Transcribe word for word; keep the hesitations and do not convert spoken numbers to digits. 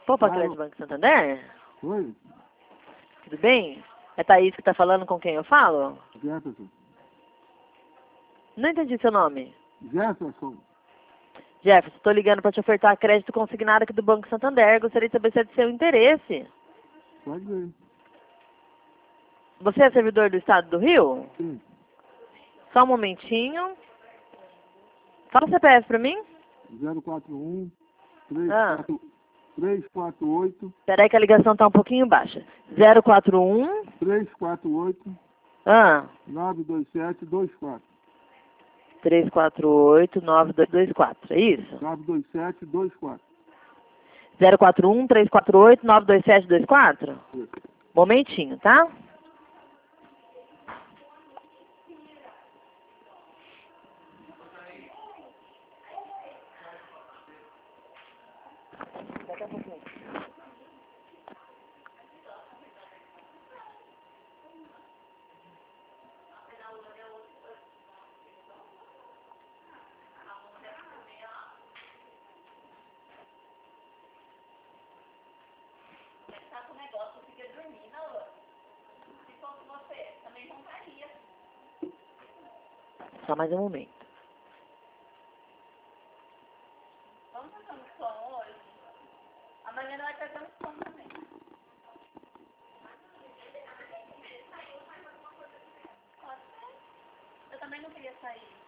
Poupa Claro. Crédito Banco Santander? Oi, Tudo bem? É Thaís que tá falando com quem eu falo? Jefferson. Não entendi seu nome. Jefferson. Jefferson, estou ligando para te ofertar crédito consignado aqui do Banco Santander. Gostaria de saber se é de seu interesse. Pode ver. Você é servidor do Estado do Rio? Sim. Só um momentinho. Fala o C P F para mim. zero quatro um, Ah, três quatro oito, peraí que a ligação tá um pouquinho baixa. zero quatro um. três quatro oito, Ah, nove dois sete, dois quatro. três quatro oito, nove dois dois quatro. É isso? nove dois sete, dois quatro. zero quatro um, três quatro oito, nove dois sete dois quatro? Isso. Momentinho, tá? Só mais um momento. Vamos fazer um som hoje? Amanhã nós vai fazer um som também. Pode ser? Eu também não queria sair.